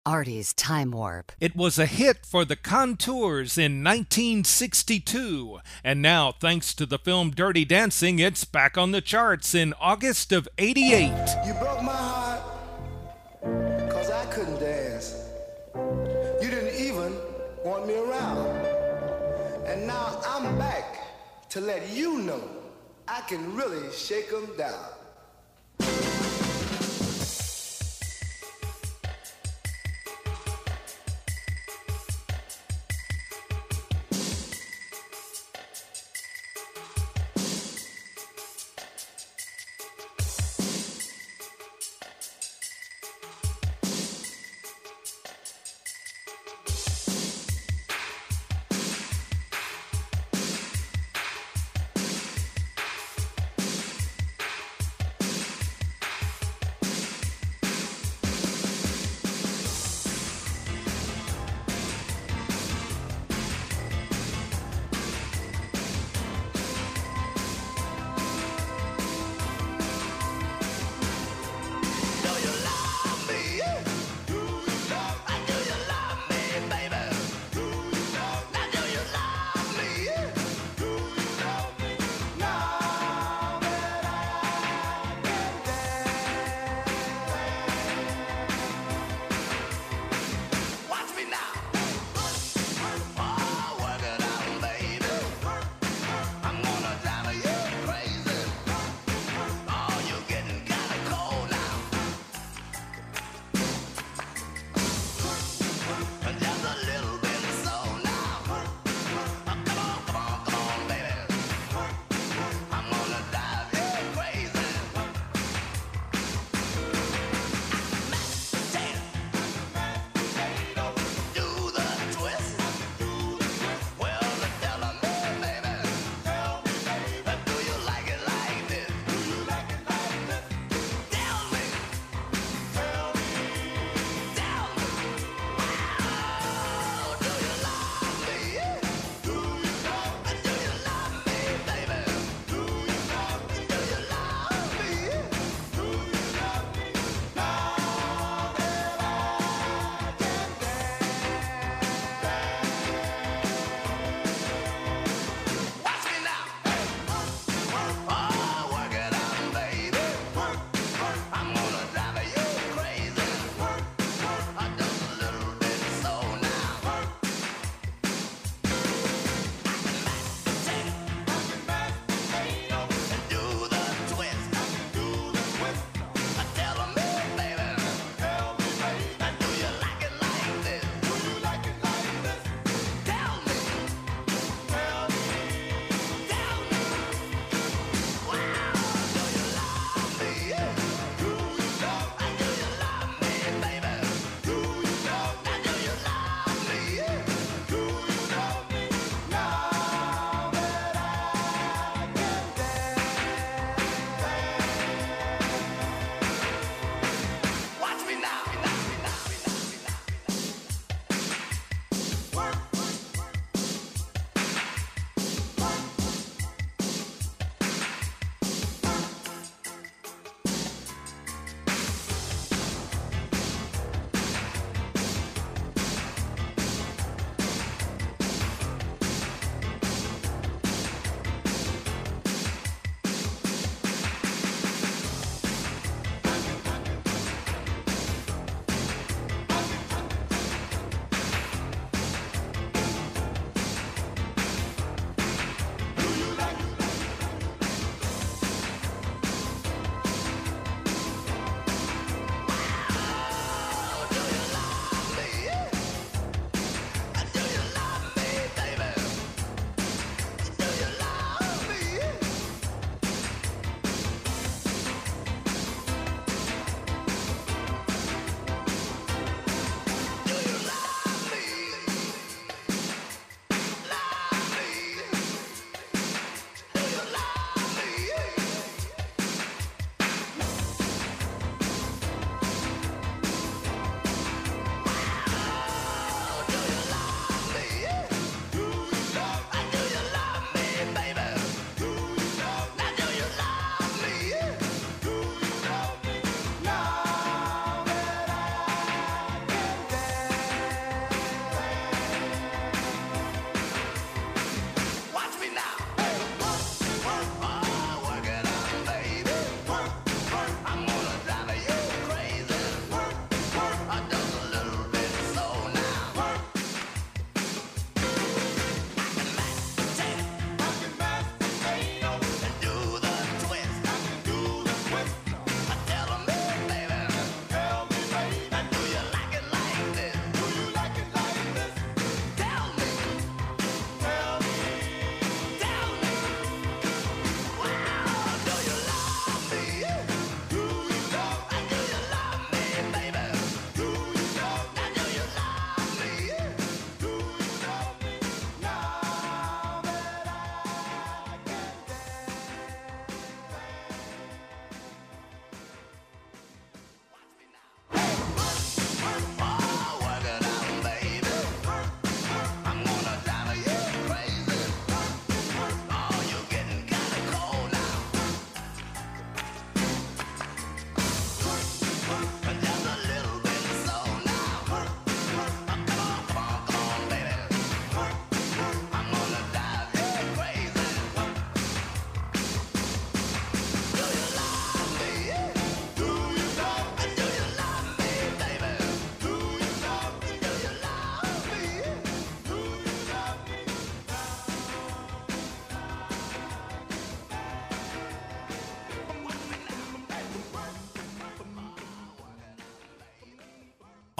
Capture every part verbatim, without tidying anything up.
Artie's Time Warp. It was a hit for the Contours in nineteen sixty-two, and now, thanks to the film Dirty Dancing, it's back on the charts in August of eighty-eight. You broke my heart, cause I couldn't dance. You didn't even want me around. And now I'm back to let you know I can really shake 'em down.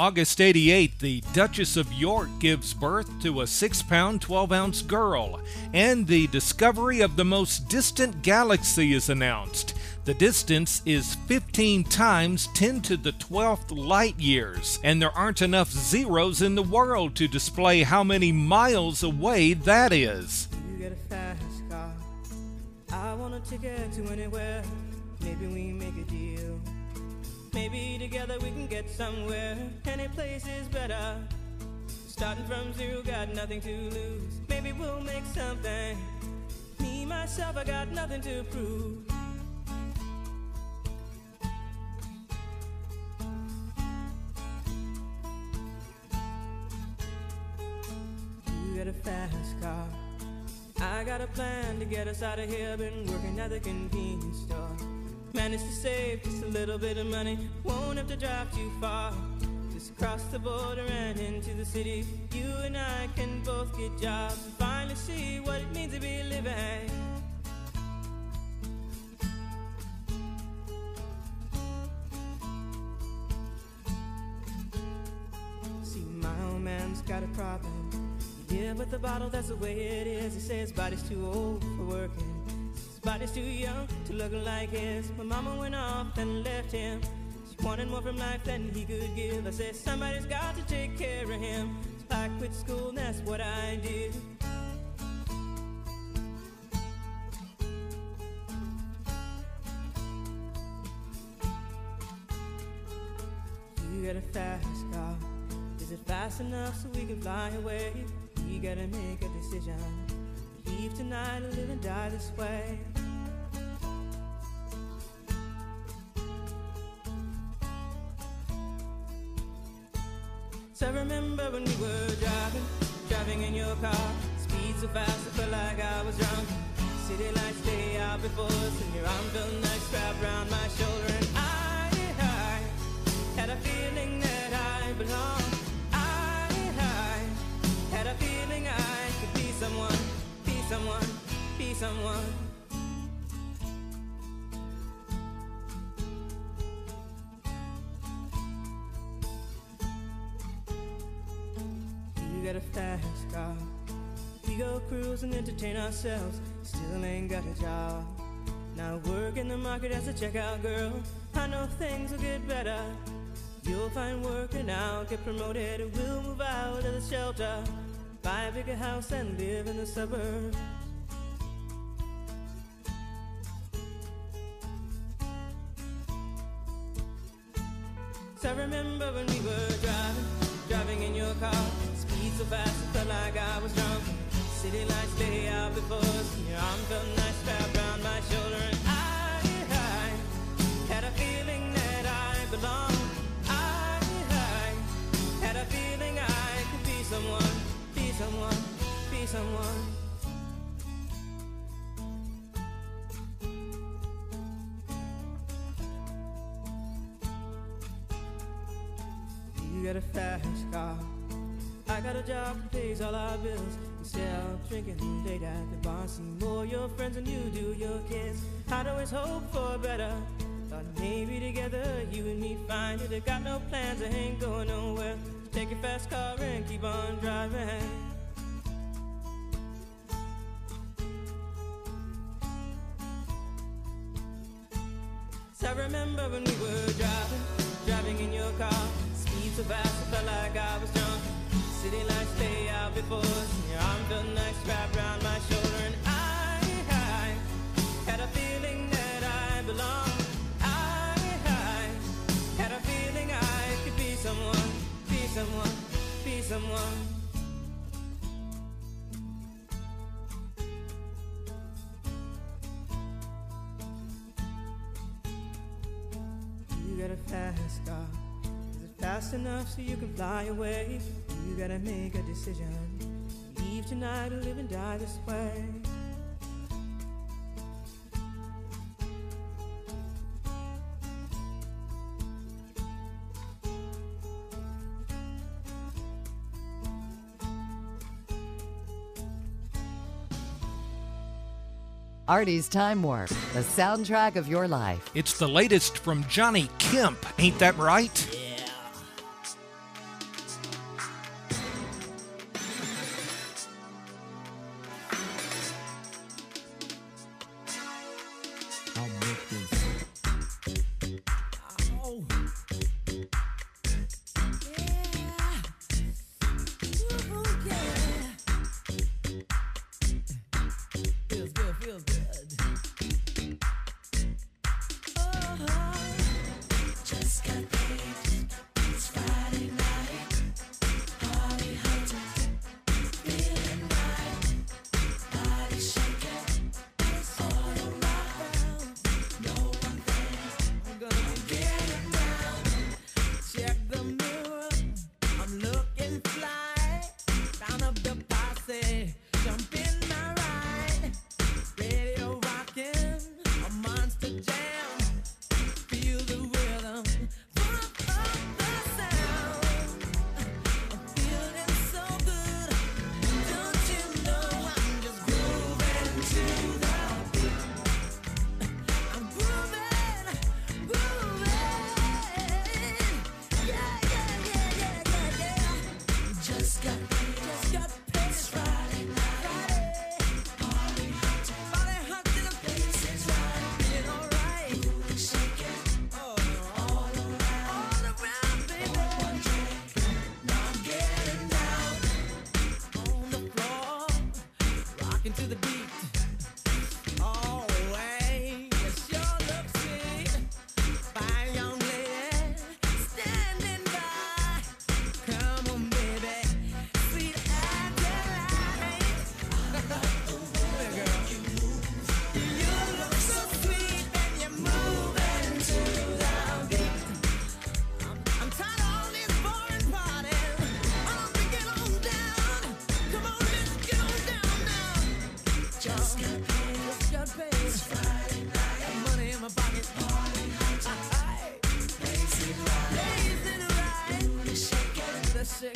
August eighty-eight, the Duchess of York gives birth to a six pound, twelve ounce girl, and the discovery of the most distant galaxy is announced. The distance is fifteen times ten to the twelfth light years, and there aren't enough zeros in the world to display how many miles away that is. You get a fast car, I want a ticket to anywhere. Maybe we make a deal. Maybe together we can get somewhere. Any place is better. Starting from zero, got nothing to lose. Maybe we'll make something. Me, myself, I got nothing to prove. You got a fast car, I got a plan to get us out of here. Been working at the convenience store. Managed to save just a little bit of money. Won't have to drive too far. Just cross the border and into the city. You and I can both get jobs and finally see what it means to be living. See, my old man's got a problem. Yeah, but the bottle, that's the way it is. He says his body's too old for working. Body's too young to look like his. My mama went off and left him. She wanted more from life than he could give. I said somebody's got to take care of him. So I quit school and that's what I did. You got a fast car. Is it fast enough so we can fly away? We gotta make a decision. Leave tonight or live and die this way. So I remember when we were driving, driving in your car. Speed so fast I felt like I was drunk. City lights lay out before us, and your arm felt nice wrapped around my shoulder. And I, I had a feeling that I belonged. I, I had a feeling I could be someone. Someone, be someone. You got a fast car. We go cruise and entertain ourselves. Still ain't got a job. Now work in the market as a checkout girl. I know things will get better. You'll find work and I'll get promoted. And we'll move out of the shelter. Buy a bigger house and live in the suburbs. So I remember when we were driving, driving in your car. Speed so fast it felt like I was drunk. City lights lay out before us, and your arm felt nice wrapped around my shoulder. And I, I had a feeling that I belonged. I, I had a feeling I could be someone. Be someone, be someone. You got a fast car. I got a job that pays all our bills. Instead of drinking late at the bar, see more your friends than you do your kids. I'd always hope for better. Thought maybe together you and me find it. I got no plans, I ain't going nowhere. Take your fast car and keep on driving. So I remember when we were driving, driving in your car. Speed so fast I felt like I was drunk. City lights lay out before us, and your arm felt nice wrapped around my shoulder. And I, I had a feeling that I belonged. I, I had a feeling I could be someone. Be someone, be someone. You got a fast car. Is it fast enough so you can fly away? You gotta make a decision. Leave tonight or live and die this way. Artie's Time Warp, the soundtrack of your life. It's the latest from Johnny Kemp, ain't that right? Yeah.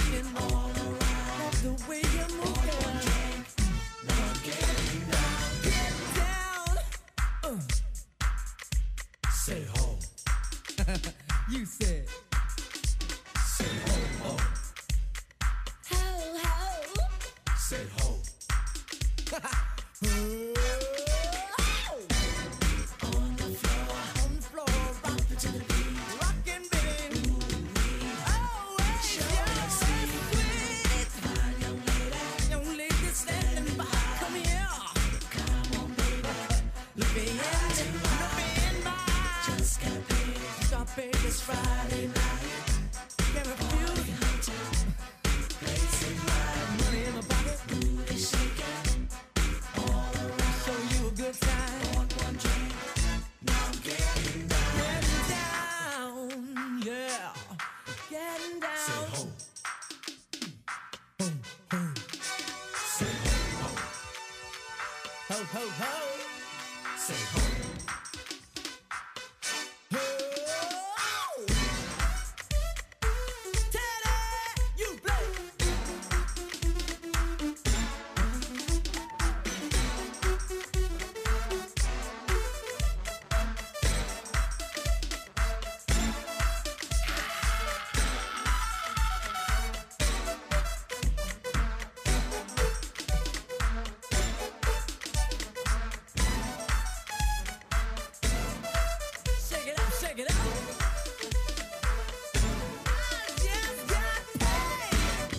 shaking all around. Love the way you move, girl. Now I'm getting down. Get down. Uh. Say ho. You said. Say ho, ho. Ho, ho. Say ho. On the floor, on the floor, rock it to the beat, rockin' baby. Oh, it's your sweet, fine young lady, young lady standing by. Come here, come on, baby. Look me in, look me in my eyes. Just got paid, got paid this Friday night. Can't refuse it. Place in mind, money in my pocket, booty shaking. Show you a good time. Want one drink? Now I'm getting down. Getting down, yeah. Getting down. Say ho. Ho, ho. Say ho, ho. Ho, ho, ho. Say ho. Ho. Teddy, you play. Shake it up, shake it up. I just got paid.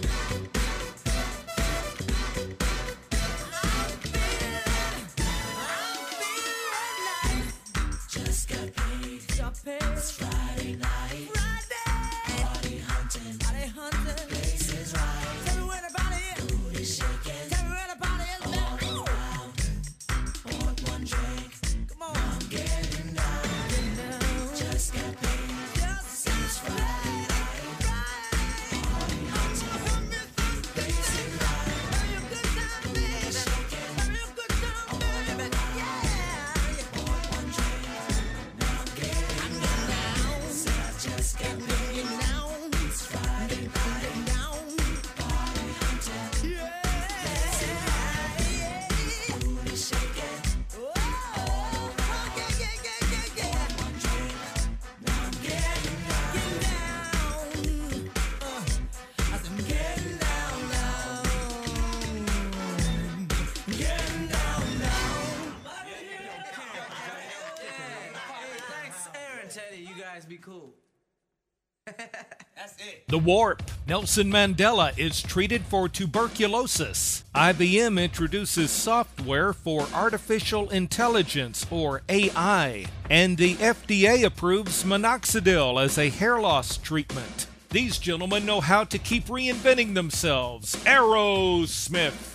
I'm feeling, I'm feeling nice. Just got paid. Got paid. It's Friday night. Friday. Party hunting. Party hunting. Place is right. Tell me where the party is. Booty shaking. Tell me where the party is. All around. Want one drink. Come on. I'm getting down. Getting down. Just got paid. Just it's Friday night. Friday. Party hunting. Place is right. Have you a good time, baby? Have you a good time, baby? Yeah. Want one drink. Now I'm getting down. Said I just got paid. Now it's Friday night. Getting down. Party hunting. Yeah. Place is right. Booty shaking. Oh, yeah, yeah, yeah, yeah, yeah. One drink. Now I'm getting down. Getting down. Uh, I said I'm getting down now. Getting down now. Thanks, Aaron, Teddy. You guys be cool. That's it. The Warp. Nelson Mandela is treated for tuberculosis. I B M introduces software for artificial intelligence, or A I. And the F D A approves minoxidil as a hair loss treatment. These gentlemen know how to keep reinventing themselves. Aerosmith.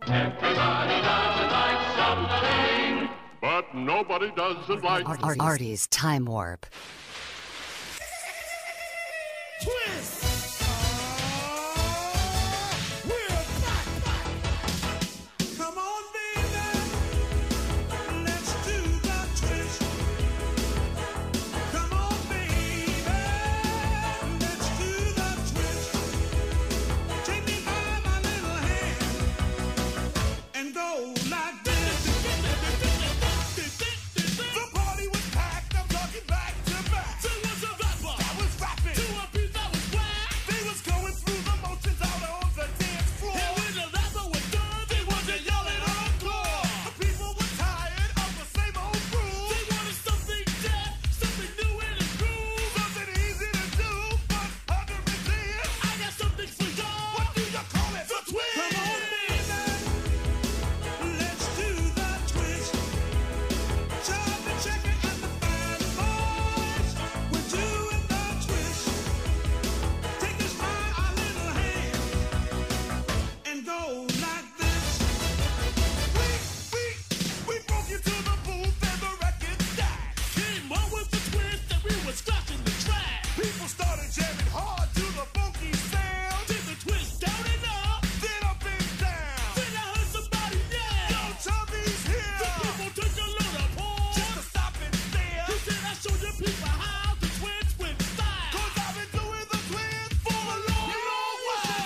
Everybody doesn't like something, but nobody doesn't like Ar- Ar- Artie's Time Warp. Twist! We're back! Come on, baby. Let's do the twist. Come on, baby. Let's do the twist. Take me by my little hand and go like this. The party was packed. I'm talking back to back. Two was a rapper. That was rapping. Two a beat that was whack. They was going through the motions out on the dance floor. And when the rapper was done, they wasn't yelling encore. The people were tired of the same old groove. They wanted something dead, something new and improved. Something easy to do, but hard to resist. I got something for y'all. What do you call it? The twist. Come on, baby. Let's do the twist. Chop and check it and the bad boys. We're doing the twist. Take us by our little hand and go like this. We, we, we broke you to the booth and the record died. Came on with the twist and we were scratching the track. People started jamming hard to the funky sound. Did the twist down and up, then up and down. Then I heard somebody yell, "Yo, Chubby's here!" The people took a load of pause just to stop and stare. He said, "I show you people how the twist with style." 'Cause I've been doing the twist for a long, long while.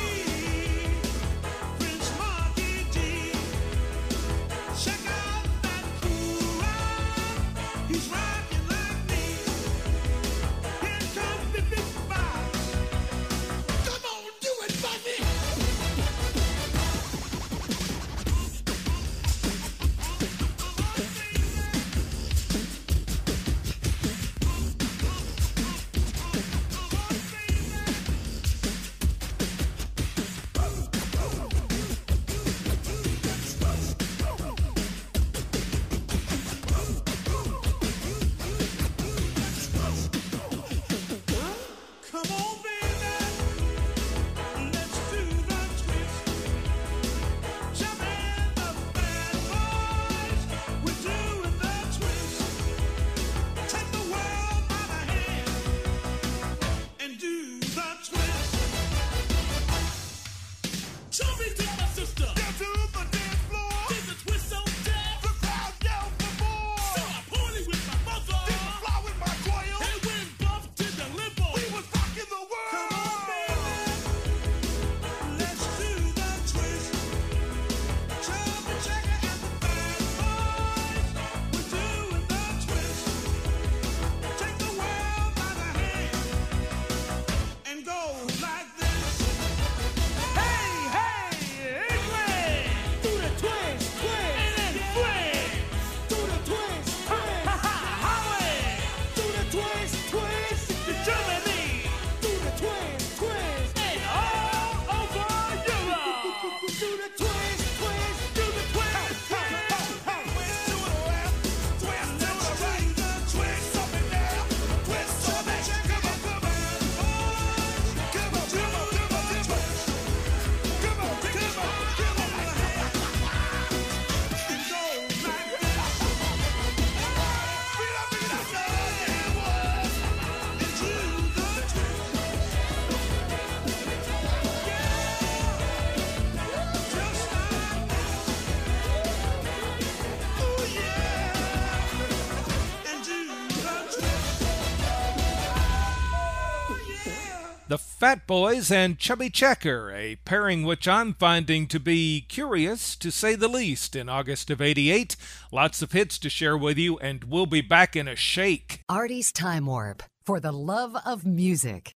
Prince Marky G, check out that cool ride. He's rocking like me. Here comes the big boss. Come on, do it for me. Come on, baby. Let's do the twist. Jump in the bad boys. We're doing the twist. Take the world by the hand and do the twist. Show me to my sister. Down to the dance floor. Did the twist so dead. The crowd yelled for more. So I party with my mother. Didn't fly with my coil. And went bump to the limbo. We was rocking the world. Come on, baby. Let's do the twist. Chub and checker and the bad boys. We're doing the twist. Take the world by the hand and go like this. Hey, hey, England! Do the twist, twist, and then twist. Do the twist, twist. Ha ha, Holland! Do the twist, twist. To Germany! Do the twist, twist. And all over Europe! Do the twist, twist. Do the twist, twist. Twist to the left, twist to the right. Twist up and down, twist to the check. Come on, come on, boys. Come on, come on, come on, twist. Come on, come on, come on. And go like this. Beat up, beat up, yeah, boys. And do the twist. Just like this. Ooh, yeah. And do the twist. Ooh, yeah. The Fat Boys and Chubby Checker, a pairing which I'm finding to be curious, to say the least, in August of eighty-eight. Lots of hits to share with you, and we'll be back in a shake. Artie's Time Warp. For the love of music.